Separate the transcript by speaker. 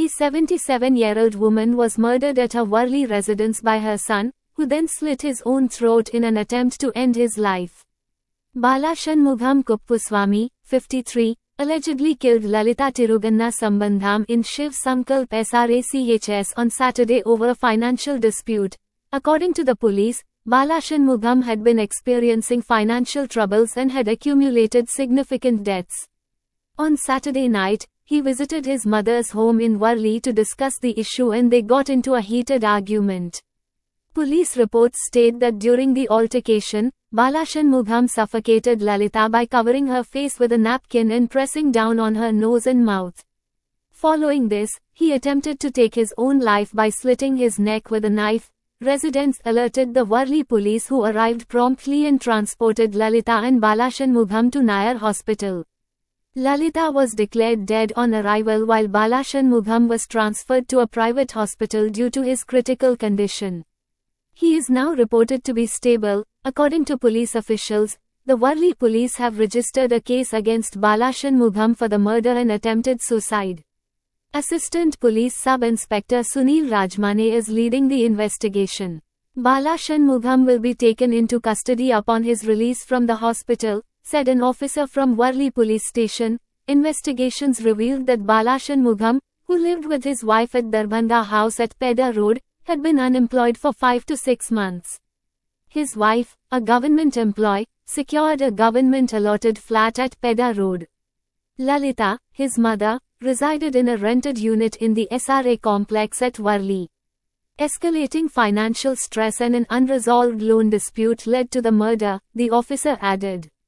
Speaker 1: The 77-year-old woman was murdered at her Worli residence by her son, who then slit his own throat in an attempt to end his life. Balashanmugam Kuppuswamy, 53, allegedly killed Lalita Tiruganna Sambandham in Shiv Sankalp SRACHS on Saturday over a financial dispute. According to the police, Balashanmugam had been experiencing financial troubles and had accumulated significant debts. On Saturday night, he visited his mother's home in Worli to discuss the issue and they got into a heated argument. Police reports state that during the altercation, Balashanmugam suffocated Lalita by covering her face with a napkin and pressing down on her nose and mouth. Following this, he attempted to take his own life by slitting his neck with a knife. Residents alerted the Worli police, who arrived promptly and transported Lalita and Balashanmugam to Nair Hospital. Lalita was declared dead on arrival while Balashanmugam was transferred to a private hospital due to his critical condition. He is now reported to be stable. According to police officials, the Worli police have registered a case against Balashanmugam for the murder and attempted suicide. Assistant Police Sub-Inspector Sunil Rajmane is leading the investigation. Balashanmugam will be taken into custody upon his release from the hospital, said an officer from Worli police station. Investigations revealed that Balashanmugam, who lived with his wife at Darbhanga House at Peda Road, had been unemployed for 5 to 6 months. His wife, a government employee, secured a government-allotted flat at Peda Road. Lalita, his mother, resided in a rented unit in the SRA complex at Worli. Escalating financial stress and an unresolved loan dispute led to the murder, the officer added.